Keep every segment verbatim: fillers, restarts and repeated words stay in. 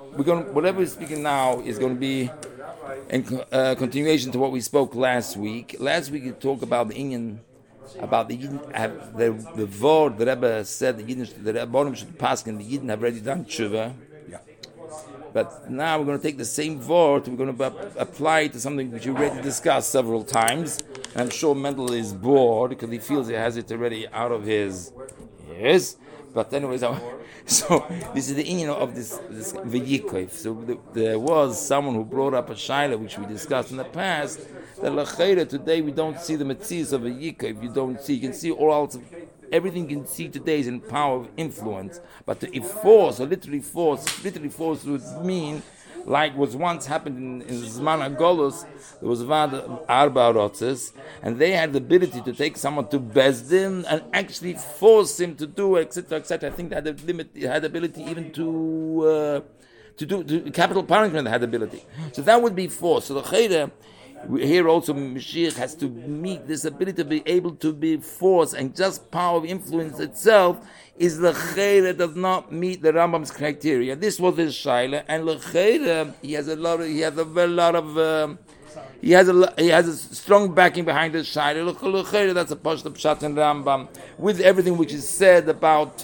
we're going to, whatever we're speaking now is going to be in uh, continuation to what we spoke last week. Last week we talked about the Indian, about the Yidden, have the the word the Rebbe said the Yidden, the Rebbe should pass, and the Yidden have already done tshuva. Yeah. But now we're going to take the same word, we're going to apply it to something which we already discussed several times. And I'm sure Mendel is bored because he feels he has it already out of his ears. But anyways, so this is the Indian of this this V'yikov. So the, there was someone who brought up a shaila which we discussed in the past. That l'chayra today we don't see the metzias of V'yikov. You don't see. You can see all else. Everything you can see today is in power of influence. But to force, or literally force, literally force would mean like was once happened in, in Zman HaGolus. There was Vad Arba Rotzes, and they had the ability to take someone to Bezdin and actually force him to do, et cetera, et cetera. I think they had the limit, they had the ability even to uh, to do to, capital punishment. They had the ability, so that would be force. So the Chayre, here also Mashiach has to meet this ability to be able to be force, and just power of influence itself is the Chayre does not meet the Rambam's criteria. This was his shaila, and the Chayre he has a lot of he has a very lot of um, he has a he has a strong backing behind his shaila. That's a pashut pshat in Rambam with everything which is said about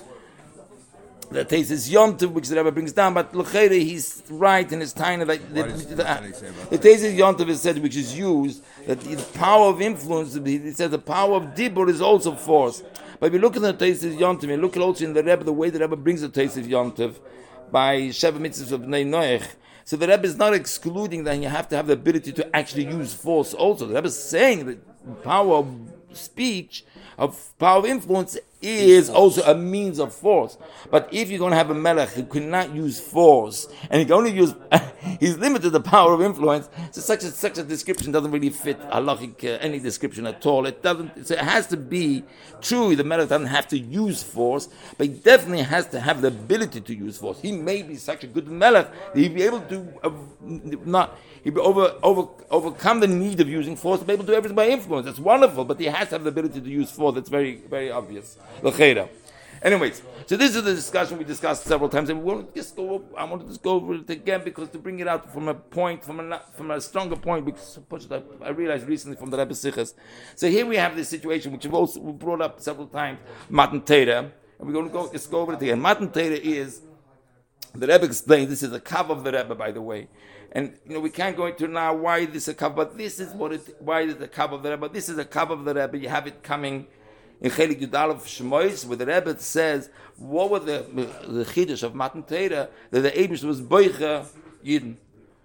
the Tesis Yontiv, which the Rebbe brings down, but l'chayre he's right in his tiny that the, the, the Tesis Yontiv is said, which is used that the power of influence. He says the power of dibur is also force. But if you look at the Tesis Yontiv, you look also in the Rebbe the way the Rebbe brings the Tesis Yontiv by Sheva Mitzvahs of Bnei Noach. So the Rebbe is not excluding that you have to have the ability to actually use force. Also, the Rebbe is saying that power of speech, of power of influence, is also a means of force. But if you're going to have a melech who cannot use force, and he can only use, he's limited to the power of influence, so such a, such a description doesn't really fit halachic, uh, any description at all. It doesn't, so it has to be true, the melech doesn't have to use force, but he definitely has to have the ability to use force. He may be such a good melech that he'll be able to, uh, not, he'll be over, over, overcome the need of using force, to be able to do everything by influence. That's wonderful, but he has to have the ability to use force. That's very, very obvious. L'cheira. Anyways, so this is the discussion we discussed several times, and we want to just go. I want to just go over it again because to bring it out from a point, from a from a stronger point. Because I realized recently from the Rebbe Sichas. So here we have this situation which we've also brought up several times, Matan Torah, and we're going to go just go over it again. Matan Torah is the Rebbe explained. This is a kav of the Rebbe, by the way. And you know we can't go into now why this is a kav, but this is what it. Why is the kav of the Rebbe? This is a kav of the Rebbe. You have it coming in Chelik Yudal of Shemois, where the Rebbe says, what was the the chiddush of Matan Torah, that the Eibush was boicha Yidden.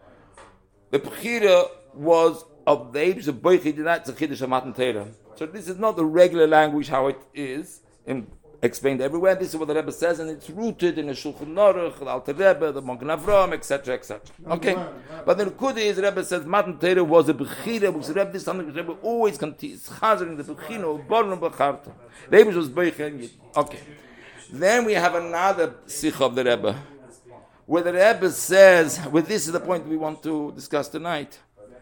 The Bechira was of the Eibush of boicha Yidden. That's the chiddush of Matan Torah. So this is not the regular language how it is in, explained everywhere. This is what the Rebbe says, and it's rooted in the Shulchan Aruch, the Alter Rebbe, the Magen Avraham, et cetera, et cetera. Okay, but the Nekuda is the Rebbe says Matan Torah was a bechira, which the Rebbe is something the Rebbe always continues chazering the bechina of Baron Becharta. The Rebbe was beicha. Okay, then we have another sikha of the Rebbe, where the Rebbe says, well, this is the point we want to discuss tonight,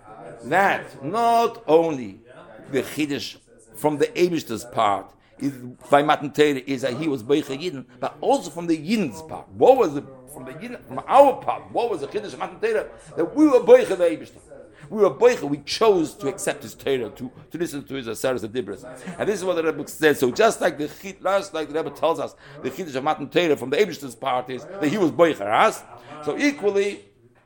that not only the chiddush from the Eibishter's part is by Matan Torah is that he was Beicha Yidden, but also from the Yidden's part. What was the from the Yidden, from our part? What was the Chiddush of Matan Torah? That we were Beicha the Eibishter. We were Beicha. We chose to accept his Torah, to, to listen to his Aseres Adibros. And this is what the Rebbe says. So just like the Chid, last like the Rebbe tells us, the Chiddush of Matan Torah from the Eibishter's part is that he was Beicha. Right? So equally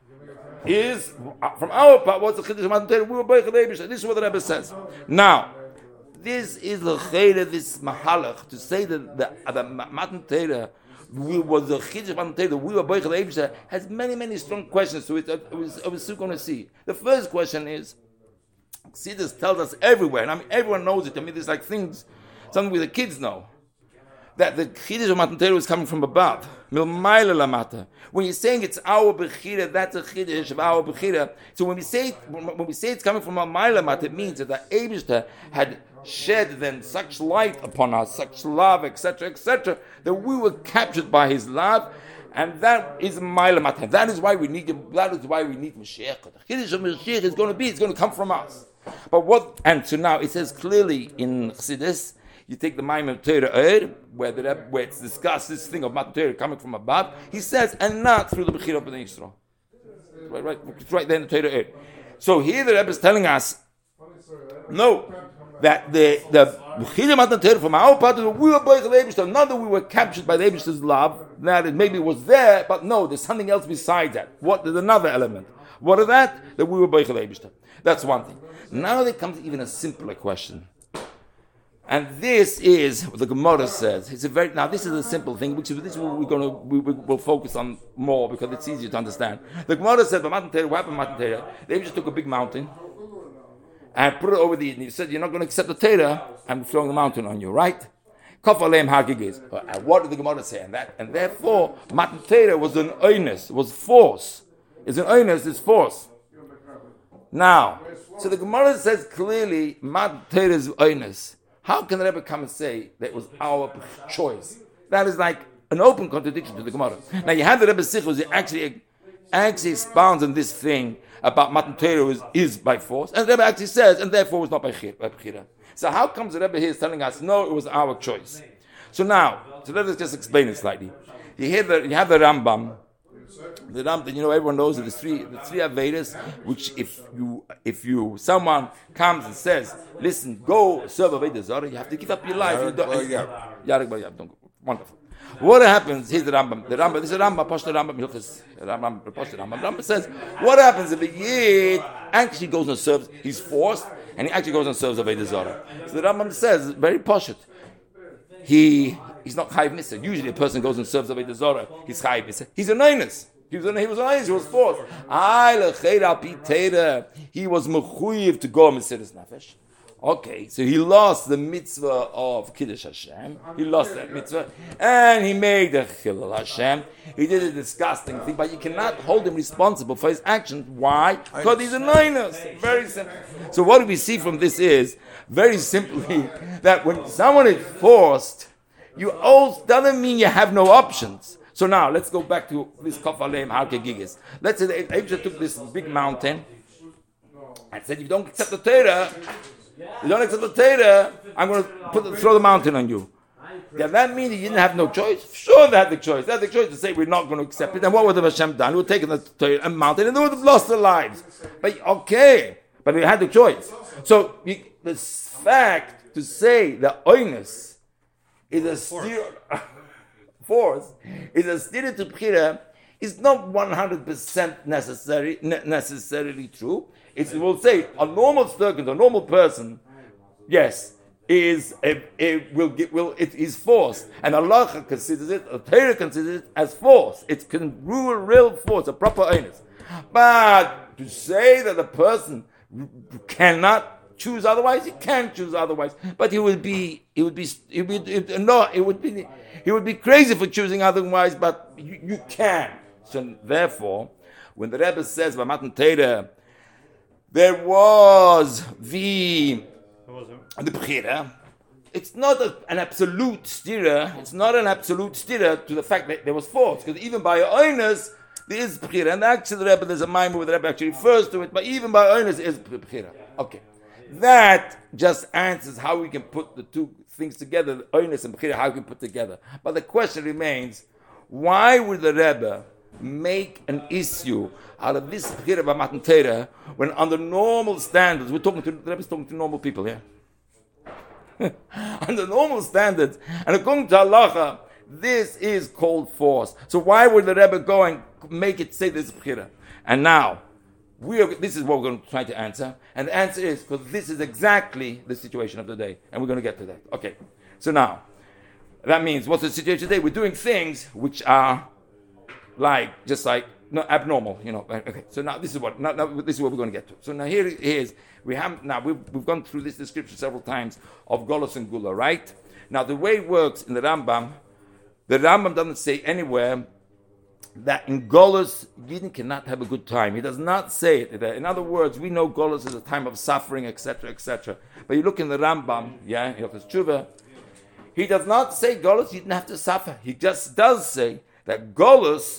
is from our part. What's the Chiddush of Matan Torah? We were Beicha the Eibishter. This is what the Rebbe says. Now. This is the chayre, this mahalach, to say that the, the Matan Torah was the chiddush of Matan Torah, we were boicha leibusha, has many, many strong questions to it. I was, I was still going to see. The first question is, Chassidus tells us everywhere, and I mean everyone knows it. I mean, there's like things, something we the kids know, that the chiddush of Matan Torah is coming from above. Milmayla lamata. When you're saying it's our bechira, that's a chiddush of our bechira. So when we say when we say it's coming from Milmayla lamata, it means that the Eibishter had shed then such light upon us, such love, et cetera, et cetera, that we were captured by His love, and that is Milmayla lamata. That is why we need. That is why we need Mashiach. The chiddush of Mashiach is going to be. It's going to come from us. But what? And so now it says clearly in Chassidus, you take the Maimon Torah Er, where, the, where it's discussed this thing of Matan Torah coming from above, he says, and not through the Bechira of Bnei Yisrael. Right, right, it's right there in the Torah Er. So here the Rebbe is telling us, no, that the the Bechira Matan Torah from our part of the we were both the Eibishter, not that we were captured by the Eibishter's love, that it maybe was there, but no, there's something else besides that. What? There's another element. What is that? That we were both the Eibishter. That's one thing. Now there comes even a simpler question. And this is what the Gemara says. It's a very now. This is a simple thing, which is this is what we're going to we, we will focus on more because it's easier to understand. The Gemara said, "But Matan Torah, what happened, Matan Torah? They just took a big mountain and put it over the. And he said, "You're not going to accept the Torah. I'm throwing the mountain on you, right?" Kaf aleim hagigis. And what did the Gemara say? And that, and therefore, Matan Torah was an oinus, was force. It's an oinus, it's force. Now, so the Gemara says clearly, Matan Torah is oinus. How can the Rebbe come and say that it was our choice? That is like an open contradiction to the Gemara. Now you have the Rebbe Sichos, he actually, actually expounds on this thing about Matan Torah is, is by force, and the Rebbe actually says, and therefore it was not by Bechira. So how comes the Rebbe here is telling us, no, it was our choice? So now, so let us just explain it slightly. You hear the, you have the Rambam. The Rambam, you know, everyone knows that the three, the three Avedas, which if you, if you, someone comes and says, listen, go serve Aveda Zarah, you have to give up your life. You don't, yeah. Wonderful. What happens, here's the Rambam, the Rambam, this is Rambam, Posh the Rambam, Rambam, Posh the Rambam, Rambam says, what happens if a Yid actually goes and serves, he's forced, and he actually goes and serves Aveda Zarah. So the Rambam says, very posh it. He, he's not Chayiv Nisa. Usually a person goes and serves Aveda Zarah, he's Chayiv Nisa. He's a Neinus. He was an he was an he was forced. He was mechuyev to go Mesiras Nefesh. Okay, so he lost the mitzvah of Kiddush Hashem. He lost that mitzvah, and he made the Chilul Hashem. He did a disgusting thing, but you cannot hold him responsible for his actions. Why? Because he's a Neinus. Very simple. So what do we see from this is very simply that when someone is forced, you also doesn't mean you have no options. So now, let's go back to this Kaf Aleim Harke Gigis. Let's say that Abisha took this big mountain and said, if you don't accept the Torah, you don't accept the Torah, I'm going to put the, throw the mountain on you. Does that mean you didn't have no choice? Sure they had the choice. They had the choice to say, we're not going to accept it. And what would have Hashem done? He would have taken the Torah and mountain and they would have lost their lives. But okay, but they had the choice. So you, the fact to say that oinus is a steer... force is a stira to bchira is not one hundred percent necessary ne- necessarily true. It's we'll say a normal circumstance, a normal person, yes, is a, a, will get will it is force, and Allah considers it, a Torah considers it as force. It can rule real force, a proper onus. But to say that a person cannot choose otherwise, he can choose otherwise, but he would be, he would be, he would it, no, it would be. He would be crazy for choosing otherwise, but you, you can. So therefore, when the Rebbe says by Matan Torah, there was the the Bechira, it's not a, an absolute stira. It's not an absolute stira to the fact that there was force, because even by oinus there is Bechira, and actually the Rebbe there's a mind where the Rebbe actually refers to it, but even by oinus there is Bechira. Okay, that just answers how we can put the two things together, the oinus and bechira, how we can put together. But the question remains, why would the Rebbe make an issue out of this bechira by Matan Torah when under normal standards, we're talking to, the Rebbe's talking to normal people here. Under normal standards, and according to halacha, this is called force. So why would the Rebbe go and make it say this bechira? And now, We are, this is what we're going to try to answer. And the answer is, because this is exactly the situation of the day. And we're going to get to that. Okay. So now, that means, what's the situation today? We're doing things which are like, just like, no, abnormal, you know. Okay. So now, this is what, now, now this is what we're going to get to. So now here it is. We have, now, we've, we've gone through this description several times of Golos and Gula, right? Now, the way it works in the Rambam, the Rambam doesn't say anywhere that in Golus, Yidden cannot have a good time. He does not say it. In other words, we know Golus is a time of suffering, et cetera, et cetera. But you look in the Rambam, yeah, Hilchos Tshuva, he does not say Golus, you didn't have to suffer. He just does say that Golus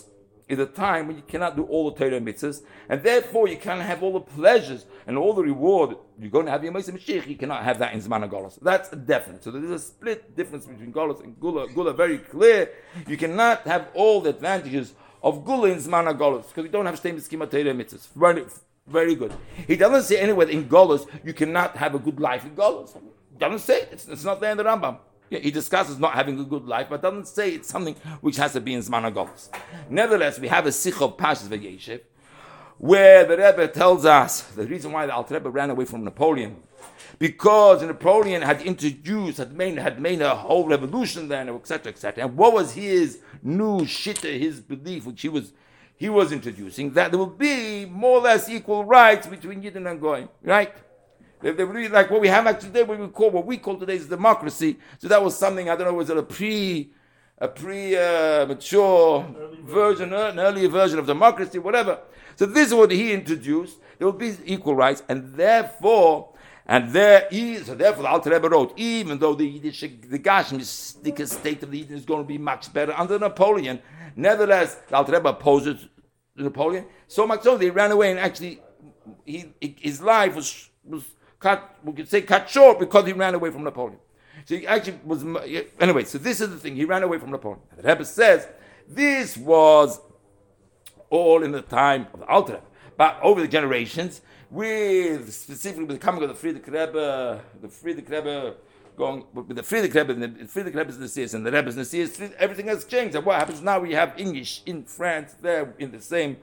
is a time when you cannot do all the Torah mitzvahs, and therefore you cannot have all the pleasures and all the reward you're going to have in Yemei Mashiach. You cannot have that in Zman HaGolus. That's definite. So there's a split difference between Golus and Gula. Gula very clear. You cannot have all the advantages of Gula in Zman HaGolus because you don't have Shtei Mitzvah Torah mitzvahs. Very, very good. He doesn't say anywhere in Golus you cannot have a good life in Golus. He doesn't say it. It's, it's not there in the Rambam. Yeah, he discusses not having a good life, but doesn't say it's something which has to be in Zman HaGolus. Nevertheless, we have a Sikh of Pashas V'Yeshev, where the Rebbe tells us the reason why the Alter Rebbe ran away from Napoleon, because Napoleon had introduced, had made, had made a whole revolution then, et cetera, et cetera. And what was his new shitta, his belief, which he was he was introducing, that there will be more or less equal rights between Yidden and Goyim, right? They, they really like what we have actually today, what we call what we call today is democracy. So that was something, I don't know, was it a pre a pre uh, mature version, an earlier version of democracy, whatever. So this is what he introduced. There will be equal rights, and therefore, and there is, so therefore the Alter Rebbe wrote, even though the Yiddish, the Gashmistic state of the Yidden is going to be much better under Napoleon, nevertheless, the Alter Rebbe opposes Napoleon. So much so they ran away, and actually, he, his life was was cut. We could say cut short because he ran away from Napoleon. So he actually was anyway. So this is the thing. He ran away from Napoleon. The Rebbe says this was all in the time of the Alter Rebbe, but over the generations, with specifically with the coming of the Friedrich Rebbe, the Friedrich Rebbe going with the Friedrich Rebbe, and the Friedrich Rebbe's Nasias and the Rebbe's Nasias, everything has changed. And what happens now? We have English in France. There in the same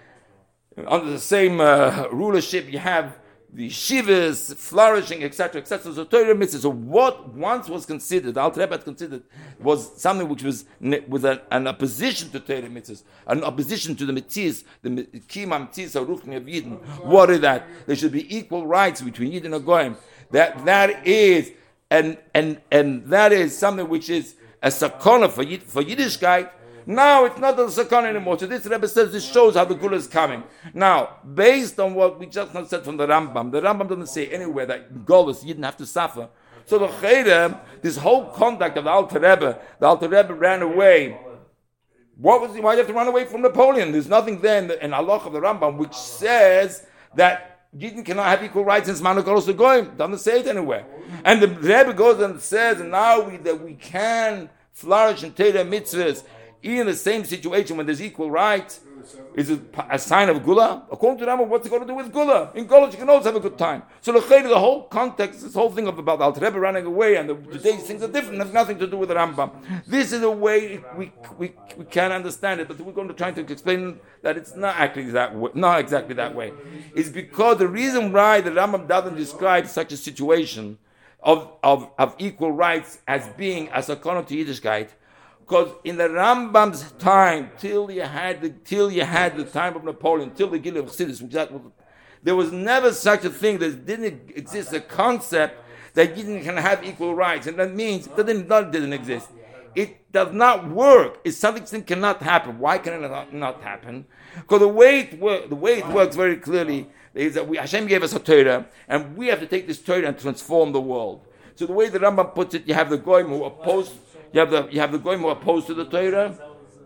under the same uh, rulership. You have the shivas flourishing, et cetera, et cetera. So Torah mitzvah. So what once was considered, the Alter Rebbe had considered, was something which was with an, an opposition to Torah mitzvahs, an opposition to the mitzvahs, the kima mitzvahs aruchim of Yidden. What is that? There should be equal rights between Yidden and Goyim. That that is, and and and that is something which is a sakana for Yid, for Yiddishkeit. Now it's not a sakana anymore. So this Rebbe says this shows how the Gula is coming. Now, based on what we just now said from the Rambam, the Rambam doesn't say anywhere that Golas you didn't have to suffer. So the Chayre, this whole conduct of the Alter Rebbe, the Alter Rebbe ran away. What was he? Why did you have to run away from Napoleon? There's nothing there in the in Allah of the Rambam which says that Yidden cannot have equal rights in Zman HaGolus to Goyim. Doesn't say it anywhere. And the Rebbe goes and says, and now we, that we can flourish in Torah mitzvahs in the same situation when there's equal rights. Is it a sign of Gula? According to Rambam, what's it got to do with Gula? In Gula, you can always have a good time. So the the whole context, this whole thing of about the Alter Rebbe running away, and the, today's things are different, have nothing to do with the Rambam. This is the way we we we can understand it, but we're going to try to explain that it's not actually that way, not exactly that way. It's because the reason why the Rambam doesn't describe such a situation of of, of equal rights as being a sakana to Yiddishkeit. Because in the Rambam's time, till you had the till you had the time of Napoleon, till the Gilui of Chassidus, there was never such a thing. There didn't exist a concept that you can have equal rights, and that means that didn't, that didn't exist. It does not work. It's something that cannot happen. Why can it not, not happen? Because the way it works, the way it works very clearly is that we, Hashem gave us a Torah, and we have to take this Torah and transform the world. So the way the Rambam puts it, you have the Goyim who oppose. You have the you have the Goyim who are opposed to the Torah.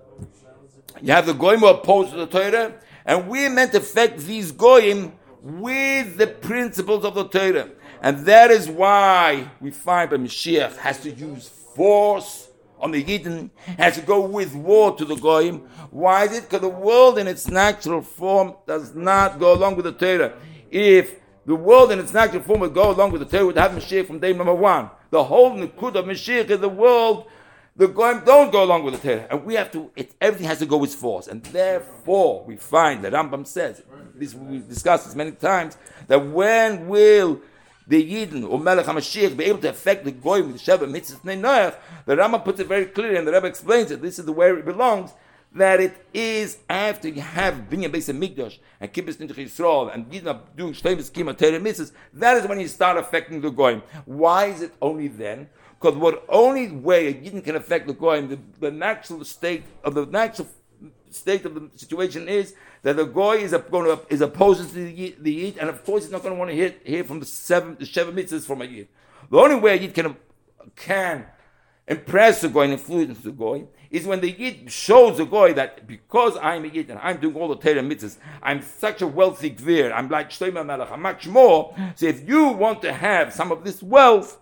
You have the Goyim who are opposed to the Torah, and we're meant to affect these Goyim with the principles of the Torah, and that is why we find that Mashiach has to use force on the Yidden, has to go with war to the Goyim. Why is it? Because the world in its natural form does not go along with the Torah. If the world in its natural form would go along with the Torah, would have Mashiach from day number one. The whole Nikud of Mashiach is the world. The Goyim don't go along with the Torah, and we have to. It, everything has to go with force, and therefore we find that Rambam says this. We discussed this many times that when will the Yidden or Melech HaMashiach be able to affect the Goyim with the Sheva Mitzvah Nei Noach? The Rambam puts it very clearly, and the Rebbe explains it. This is the where it belongs. That it is after you have Binyan Beis HaMikdash and Kibbutz Nidach Yisrael and Yidden are doing Shlemus Kima Torah Mitzvahs, that is when you start affecting the Goyim. Why is it only then? Because what only way a Yidden can affect the Goyim, the, the natural state of the natural state of the situation is that the Goy is, going to, is opposed to the, the Yid, and of course he's not going to want to hear, hear from the seven the Sheva Mitzvahs from a Yid. The only way a Yid can can impress the goy and influence the goy is when the Yid shows the goy that because I'm a Yid and I'm doing all the Torah mitzvahs, I'm such a wealthy gvir, I'm like Shlomo Melech, I'm much more. So if you want to have some of this wealth,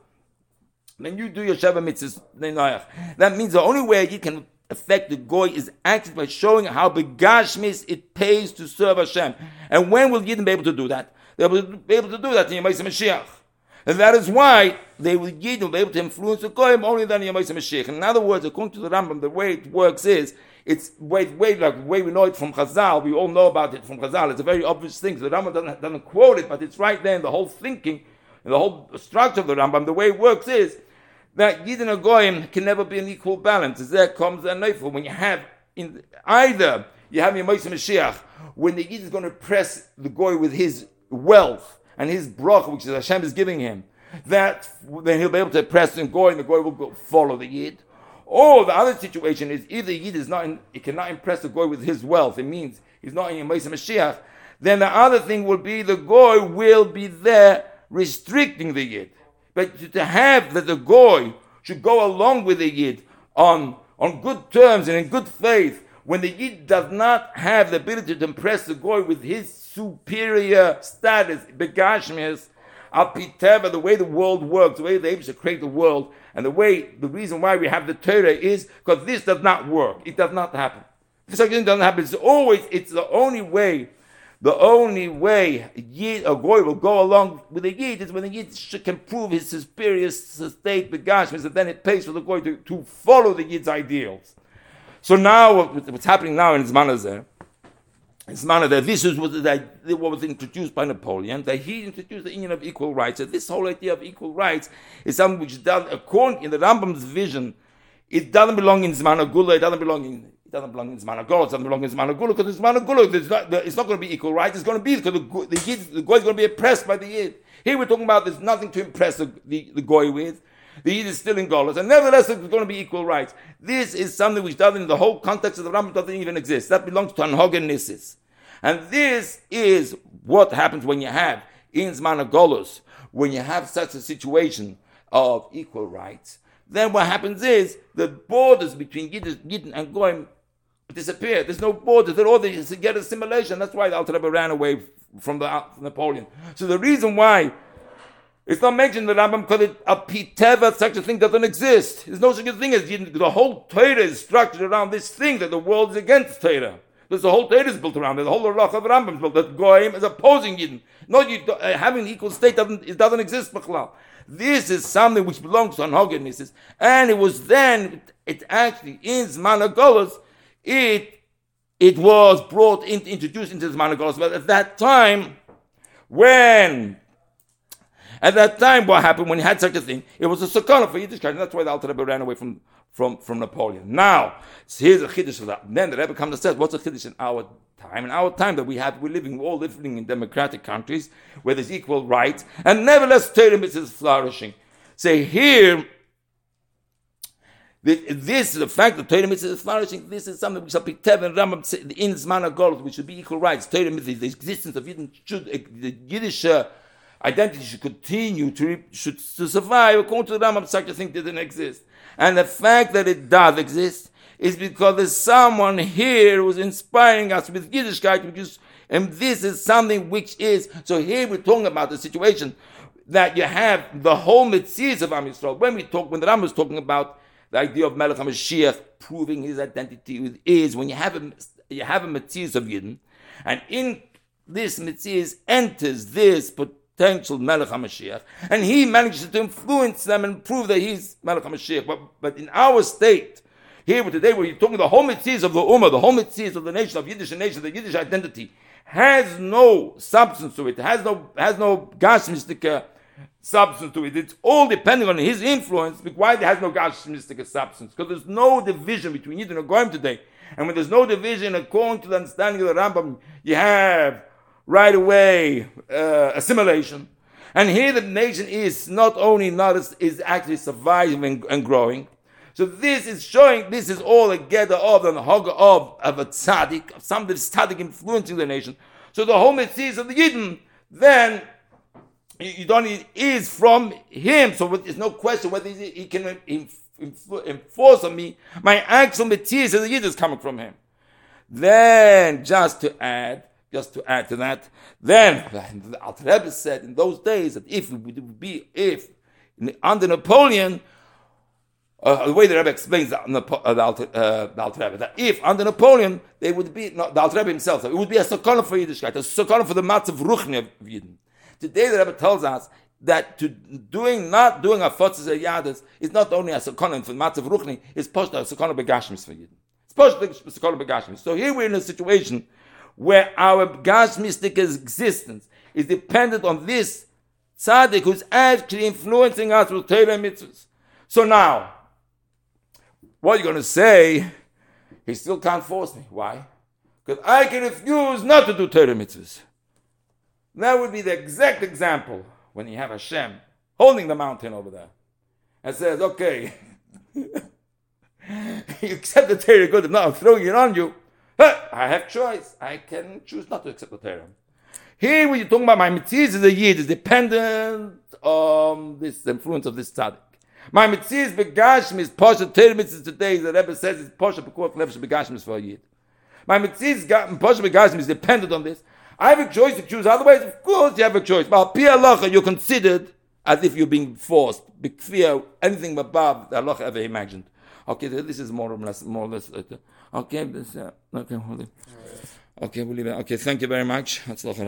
then you do your Sheva mitzvahs. That means the only way you can affect the goy is actually by showing how begashmis it pays to serve Hashem. And when will Yidden be able to do that? They'll be able to do that in Yemais Mashiach. And that is why they will Yidden will be able to influence the goyim only than Yemais Mashiach. In other words, according to the Rambam, the way it works is, it's way, way like the way we know it from Chazal. We all know about it from Chazal. It's a very obvious thing. So the Rambam doesn't, doesn't quote it, but it's right there in the whole thinking, in the whole structure of the Rambam. The way it works is that Yid and a Goyim can never be an equal balance. As there comes a neifel. When you have in either you have Yemais Mashiach, when the Yid is going to press the Goy with his wealth and his bracha, which is Hashem is giving him, that then he'll be able to press the Goy, and the Goy will go follow the Yid. Or the other situation is either Yid is not, in, he cannot impress the Goy with his wealth. It means he's not in Yemais Mashiach. Then the other thing will be the Goy will be there restricting the Yid. But to have that the Goy should go along with the Yid on, on good terms and in good faith, when the Yid does not have the ability to impress the Goy with his superior status, begashmias, al piteva, the way the world works, the way they're able to create the world, and the way, the reason why we have the Torah is because this does not work. It does not happen. This again doesn't happen. It's always, it's the only way The only way Yid, a Goy will go along with a Yid is when the Yid can prove his superior state begashmis, and then it pays for the Goy to, to follow the Yid's ideals. So now, what's happening now in Zman Hazeh, in Zman Hazeh, this is what, the, what was introduced by Napoleon, that he introduced the union of equal rights. And this whole idea of equal rights is something which does, according in the Rambam's vision, it doesn't belong in Zman HaGula, it doesn't belong in It doesn't belong in Zman HaGolos, it doesn't belong in Zman HaGula, because in Zman HaGula, it's not, it's not going to be equal rights, it's going to be, because the, the, Yid, the Goy is going to be oppressed by the Yid. Here we're talking about there's nothing to impress the, the, the Goy with. The Yid is still in Golos, and nevertheless there's going to be equal rights. This is something which doesn't, in the whole context of the Rambam, doesn't even exist. That belongs to Anhogen Nisis. And this is what happens when you have, in Zman HaGolos, when you have such a situation of equal rights, then what happens is the borders between Yid, Yid and Goyim disappear. There's no borders. They're all they get assimilation. That's why the Alter Rebbe ran away from the from Napoleon. So the reason why it's not mentioned in the Rambam because a piteva, such a thing doesn't exist. There's no such a thing as Yid. The whole Torah is structured around this thing that the world is against Torah. There's the whole Torah is built around it. The whole Rach of the Rambam is built. That Goyim is opposing Yid. No, you, uh, having an equal state doesn't it doesn't exist. B'chlal. This is something which belongs to Anhogen Nisis, and it was then it actually in Zman HaGolos it it was brought in, introduced into Zman HaGolos. But at that time, when at that time, what happened when you had such a thing? It was a sakana for Yiddishkeit, and that's why the Alter Rebbe ran away from from from Napoleon. Now, so here's a chiddush of that. Then the Rebbe comes and says, "What's a chiddush in our time? In our time that we have, we're living, we're all living in democratic countries where there's equal rights, and nevertheless, Torah mitzvah is flourishing. Say here, this the fact that Torah mitzvah is flourishing. This is something which shall be Tev and Rambam in Zman HaGolos, which should be equal rights. Torah mitzvah, the existence of Yidden should the Yiddish uh, identity should continue to should to survive. According to the Rambam, such a thing didn't exist, and the fact that it does exist is because there's someone here who's inspiring us with Yiddishkeit, which is, and this is something which is, so here we're talking about the situation that you have the whole Metzias of Am Yisrael. When we talk, when the Rambam is talking about the idea of Melech HaMashiach proving his identity with is, when you have a, you have a Metzias of Yidden, and in this Metzias enters this potential Melech HaMashiach, and he manages to influence them and prove that he's Melech HaMashiach. But, but in our state, here today, where you're talking the whole mitzvahs of the Ummah, the whole mitzvahs of the nation, of Yiddish nation, the Yiddish identity, has no substance to it, has no has no Gashmistika substance to it. It's all depending on his influence. Why there has no Gashmistika substance? Because there's no division between Yidden and Goyim today. And when there's no division, according to the understanding of the Rambam, you have right away uh, assimilation. And here the nation is not only not is actually surviving and, and growing. So this is showing, this is all a gather of the hogger of, of a tzaddik, of somebody that's tzaddik influencing the nation. So the whole mitzvahs of the Yidden, then you don't need, is from him. So there's no question whether he can enforce on me my actual Metzias as a Yid is coming from him. Then, just to add, just to add to that, then the Alter Rebbe said in those days that if it would be, if under Napoleon, uh, the way the Rebbe explains the, uh, the, Alter, uh, the Alter Rebbe, that if under Napoleon, they would be, not the Alter Rebbe himself, it would be a sakana for Yiddishkeit, a sakana for the matzav ruchni of Yidden. Today the Rebbe tells us that to doing, not doing a fotzes a yadis is not only a sakana for the matzav ruchni, it's post a sakana begashmis for Yidden. It's post a sakana begashmis. So here we're in a situation where our gashmistic existence is dependent on this tzaddik who's actually influencing us with Torah and mitzvahs. So now, what are you going to say? He still can't force me. Why? Because I can refuse not to do Torah mitzvahs. That would be the exact example when you have Hashem holding the mountain over there and says, okay, you accept the Torah, good enough, I'm throwing it on you. I have choice. I can choose not to accept the Torah. Here, when you're talking about my mitzvahs as a Yid, is dependent on this influence of this tzaddik. My mitzvahs begashmis is posha Torah mitzvahs today. The Rebbe says it's posha pekuach nefesh begashmis for a Yid. My mitzvahs posha begashmis is dependent on this. I have a choice to choose. Otherwise, of course, you have a choice. But pi halacha, you're considered as if you're being forced. B'kfir, anything above the halacha ever imagined. Okay, this is more or less, more or less. Uh, okay, this, uh, okay, hold it. Okay, we'll leave it. Okay, thank you very much.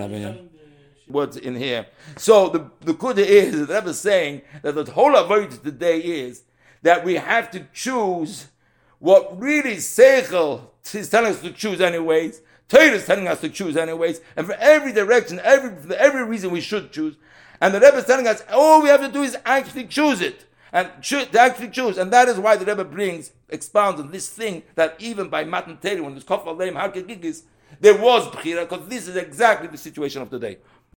Words in here. So the the kuda is the Rebbe is saying that the whole avodah today is that we have to choose what really seichel is telling us to choose anyways. Torah is telling us to choose anyways, and for every direction, every for every reason we should choose. And the Rebbe is telling us all we have to do is actually choose it. And should actually choose, and that is why the Rebbe brings, expounds on this thing that even by Matan Torah, when there's Kof Aleim Har Kegigis, there was Bechira, because this is exactly the situation of today.